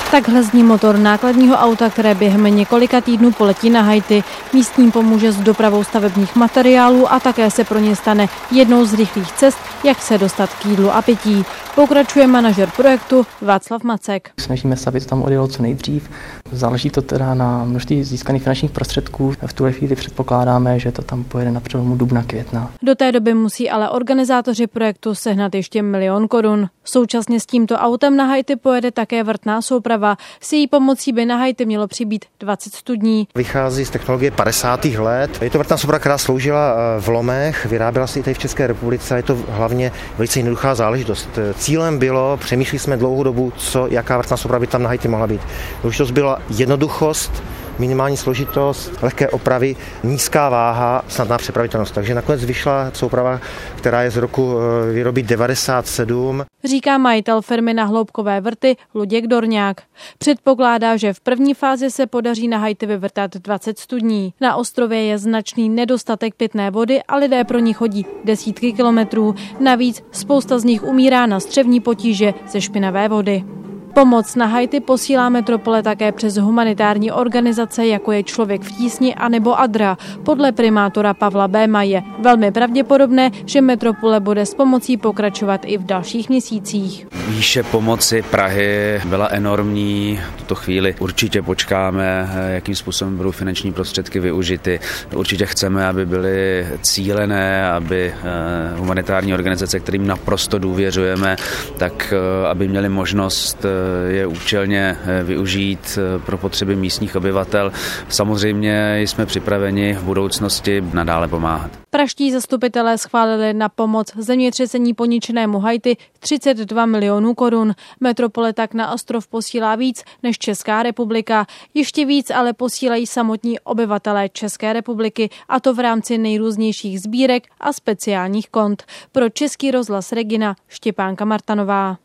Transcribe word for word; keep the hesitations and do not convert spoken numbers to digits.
Takhle zní motor nákladního auta, které během několika týdnů poletí na Haiti. Místním pomůže s dopravou stavebních materiálů a také se pro ně stane jednou z rychlých cest, jak se dostat k jídlu a pití. Pokračuje manažer projektu Václav Macek. Snažíme se, aby to tam odjelo co nejdřív. Záleží to teda na množství získaných finančních prostředků. V tuhle chvíli předpokládáme, že to tam pojede na přelomu dubna, května. Do té doby musí ale organizátoři projektu sehnat ještě milion korun. Současně s tímto autem na Haiti pojede také vrtná souprava. S její pomocí by na Haiti mělo přibýt dvacet studní. Vychází z technologie padesátých let. Je to vrtná souprava, která sloužila v lomech, vyráběla se i tady v České republice. Je to hlavně velice jednoduchá záležitost. Cílem bylo, přemýšleli jsme dlouhou dobu, co, jaká vrtná souprava by tam na Haiti mohla být. Důležitost byla jednoduchost, minimální složitost, lehké opravy, nízká váha, snadná přepravitelnost. Takže nakonec vyšla souprava, která je z roku výroby devadesát sedm. Říká majitel firmy na hloubkové vrty Luděk Dorňák. Předpokládá, že v první fázi se podaří na Haiti vyvrtat dvacet studní. Na ostrově je značný nedostatek pitné vody a lidé pro ní chodí desítky kilometrů. Navíc spousta z nich umírá na střevní potíže ze špinavé vody. Pomoc na Haiti posílá metropole také přes humanitární organizace, jako je Člověk v tísni anebo Adra. Podle primátora Pavla Béma je velmi pravděpodobné, že metropole bude s pomocí pokračovat i v dalších měsících. Výše pomoci Prahy byla enormní. V tuto chvíli určitě počkáme, jakým způsobem budou finanční prostředky využity. Určitě chceme, aby byly cílené, aby humanitární organizace, kterým naprosto důvěřujeme, tak aby měly možnost je účelně využít pro potřeby místních obyvatel. Samozřejmě jsme připraveni v budoucnosti nadále pomáhat. Praští zastupitelé schválili na pomoc zemětřesení poničenému Haiti třicet dva milionů korun. Metropole tak na ostrov posílá víc než Česká republika. Ještě víc ale posílají samotní obyvatelé České republiky, a to v rámci nejrůznějších sbírek a speciálních kont. Pro Český rozhlas Regina Štěpánka Martanová.